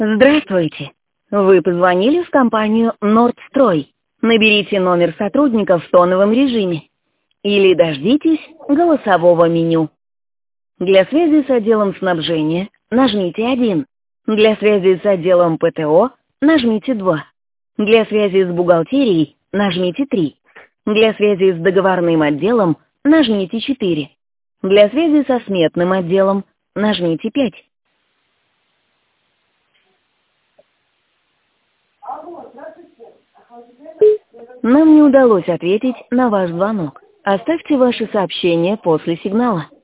Здравствуйте. Вы позвонили в компанию «Нордстрой». Наберите номер сотрудника в тоновом режиме или дождитесь голосового меню. Для связи с отделом снабжения нажмите 1. Для связи с отделом ПТО нажмите 2. Для связи с бухгалтерией нажмите 3. Для связи с договорным отделом нажмите 4. Для связи со сметным отделом нажмите 5. Нам не удалось ответить на ваш звонок. Оставьте ваше сообщение после сигнала.